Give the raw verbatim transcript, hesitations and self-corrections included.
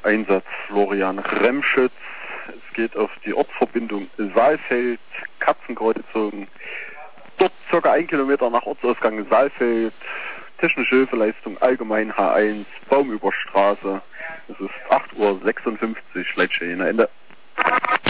Einsatz Florian Remschütz. Es geht auf die Ortsverbindung Saalfeld, Katzenkreuzung. Dort circa ein Kilometer nach Ortsausgang Saalfeld. Technische Hilfeleistung allgemein H eins, Baumüberstraße. Es ist acht Uhr sechsundfünfzig, Leitstelle Ende.